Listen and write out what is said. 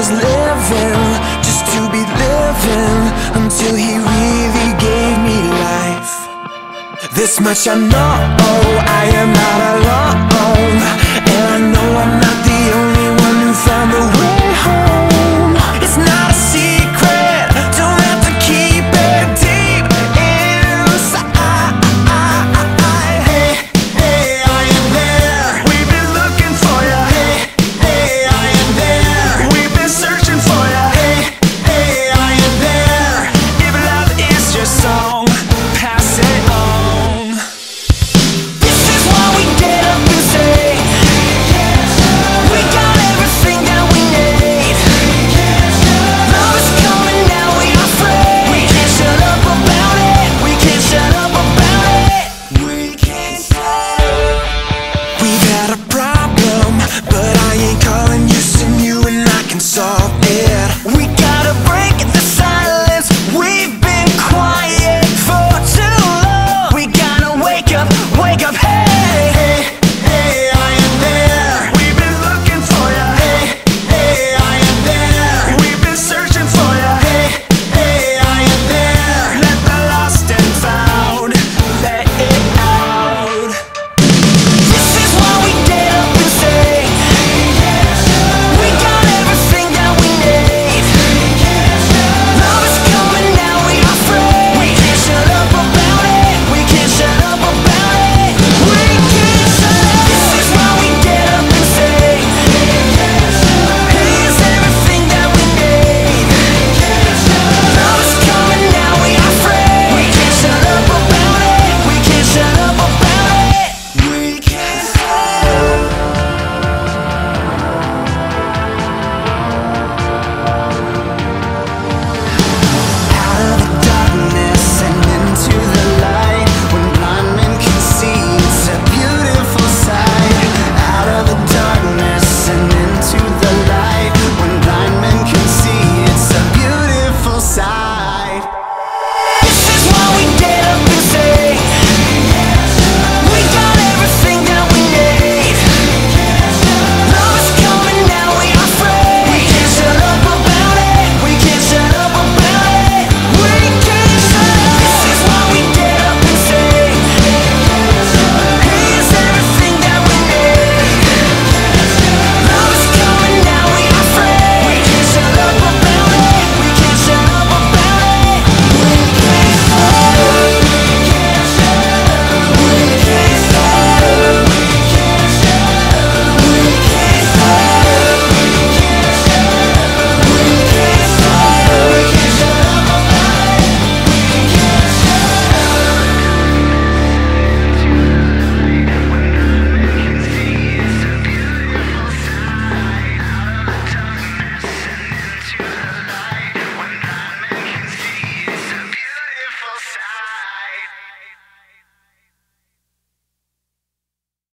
was living just to be living, until he really gave me life. This much I know, I am not alone, and I know I'm not the only one who found the way home. It's not a secret, don't have to keep it deep inside. Hey, hey, I am there. We've been looking for you. Hey, hey, I am there. We've been searching for you. Hey, hey, I am there. If love is your song, pass it on. This is why we get up and say we got everything that we need. Love is coming now, we are free. We can't shut up about it. We can't shut up about it. We can't shut up. We've had a problem, but I ain't calling you, so you and I can solve